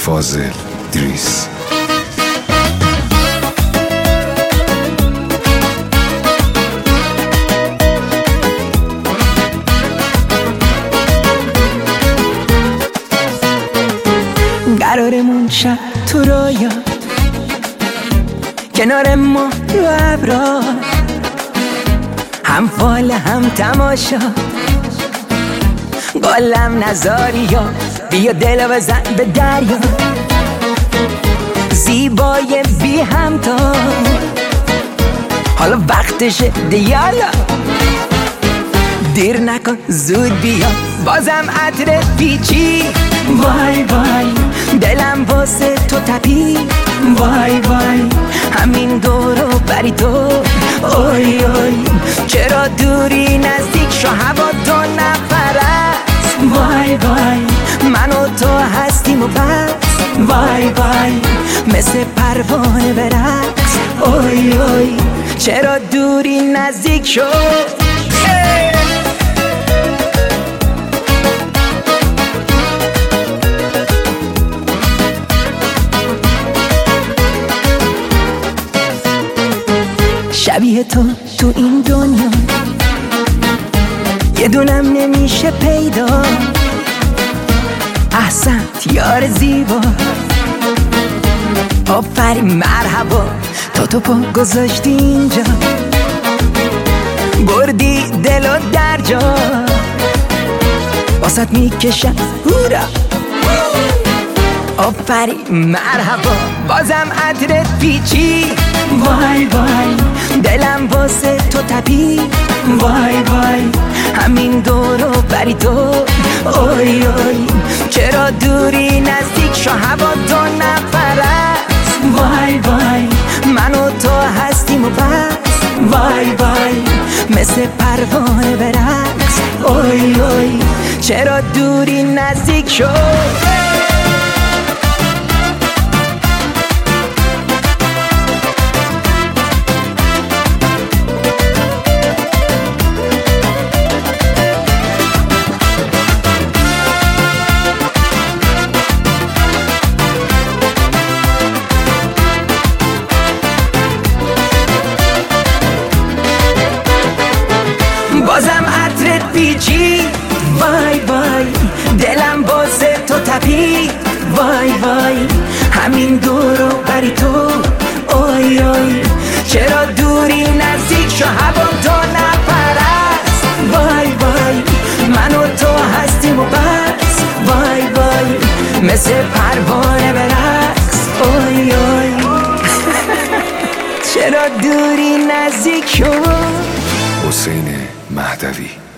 فاضل دریس. قرارمون شب تو رویا، کنار ما رو ابرا، هم فال هم تماشا، قلم نذاری یا بیا دل بزن به دریا، زیبای بی همتا، حالا وقتشه دیالا، دیر نکن زود بیا، بازم عطر پیچی، وای وای دلم واسه تو تپی، وای وای همین دورو بری تو، اوی اوی چرا دوری نزدیک شو هوا تو نپرست، وای وای من و تو هستیم و بس، وای وای مثل پروانه برقص، اوی اوی چرا دوری نزدیک شو. شبیه تو تو این دنیا یه دونم نمیشه پیدا، احسنت یار زیبا، آفرین مرحبا، تو پا گذاشتی اینجا، بردی دل و در جا، واسط میکشم هورا، آفرین مرحبا، بازم عطر پیچی، وای وای دلم واسه تو تپی، وای وای همین دورو بری تو، اوی اوی چرا دوری نزدیک شو هوا تو نپرست، وای وای من و تو هستیم و بس، وای وای مثل پروانه برقص، اوی اوی چرا دوری نزدیک شو. بازم عطرت پیچی، وای وای دلم واسه تو تپی، وای وای همین دورو بری تو، اوی اوی چرا دوری نزدیک شو هوا تو نپرست، وای وای من و تو هستیم و بس، وای وای مثل پروانه برقص، اوی اوی چرا دوری نزدیک شو. حسین مهدوی.